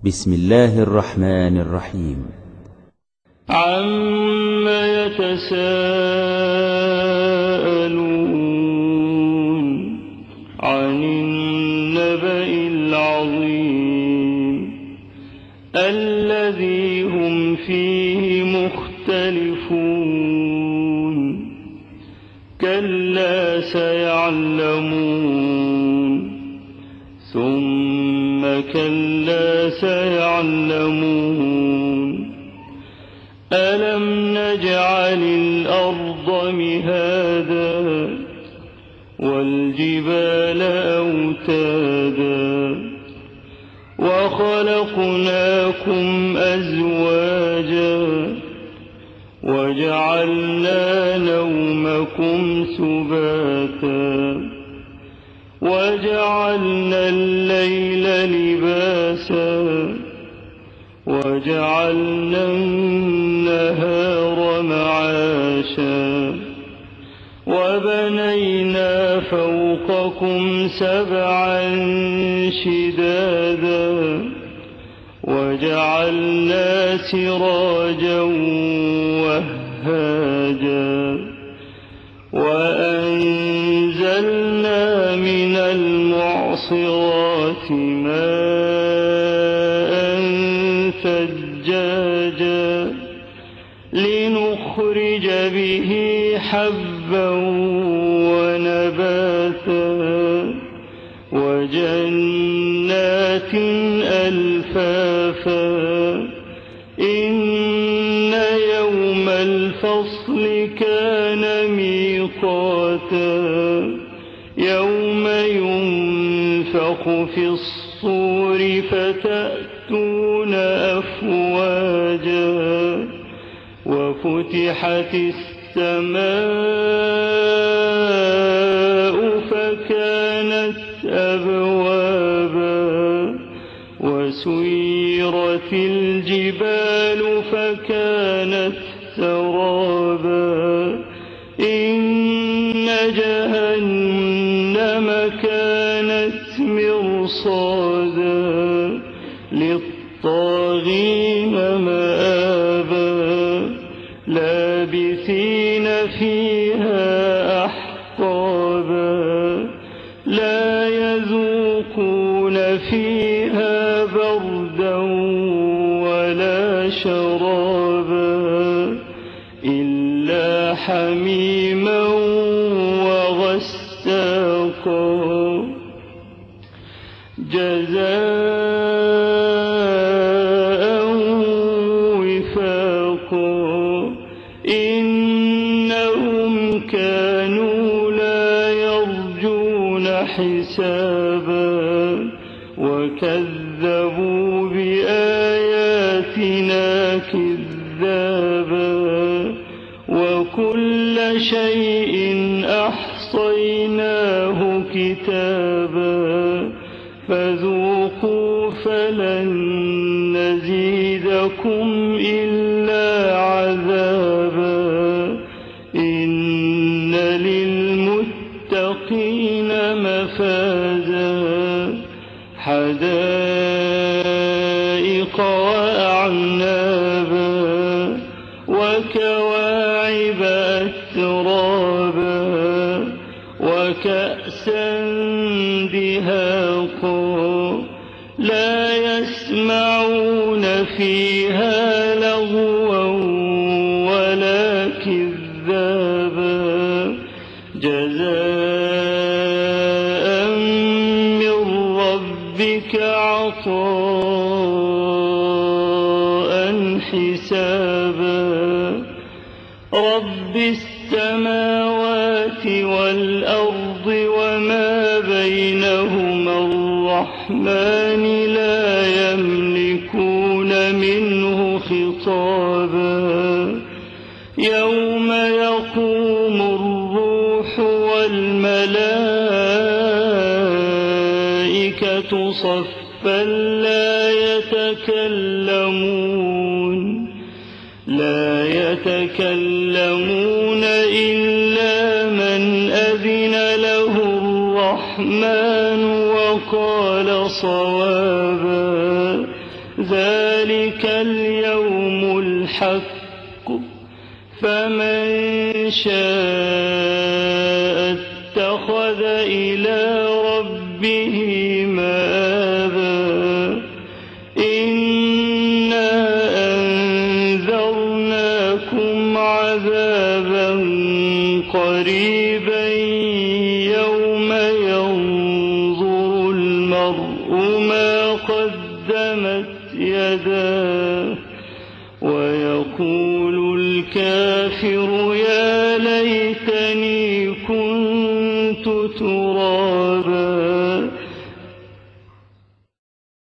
بسم الله الرحمن الرحيم. عَمَّ يتساءلون عن النبأ العظيم الذي هم فيه مختلفون كلا سيعلمون ثم كلا سيعلمون ألم نجعل الأرض مهادا والجبال أوتادا وخلقناكم أزواجا وجعلنا نومكم سباتا وجعلنا الليل لباسا وجعلنا النهار معاشا وبنينا فوقكم سبعا شدادا وجعلنا سراجا وهاجا وأنزلنا من المعصرات ماء ثجاجا لنخرج به حبا ونباتا وجنات ألفافا إن يوم الفصل كان ميقاتا يوم ينفخ في الصور فتأتون أفواجا وفتحت السماء فكانت أبوابا وسيرت الجبال فكانت سرابا إن جهنم كانت مرصادا للطاغين مآبا لابثين فيها أحقابا لا يذوقون فيها بردا ولا شرابا إلا حميما وغساقا جزاء وفاقا إنهم كانوا لا يرجون حسابا وكذبوا بآياتنا كذابا وكل شيء أحصيناه كتابا فذوقوا فلن نزيدكم إلا عذابا إن للمتقين مفازا حدائق وأعنابا وكواعب أترابا وكأسا دهاقا لا يسمعون فيها لغوا ولا كذابا جزاء من ربك عطاء حسابا رب السماوات والأرض وما بينهما الرحمن لا يملكون منه خطابا يوم يقوم الروح والملائكة صفا لا يتكلمون إلا من أذن له الرحمن وقال صوابا ذلك اليوم الحق فمن شاء اتخذ إلى ربه مآبا إنا أنذرناكم عذابا قريبا يوم ينظر المرء ما قدمت يداه ويقول الكافر يا ليتني كنت ترابا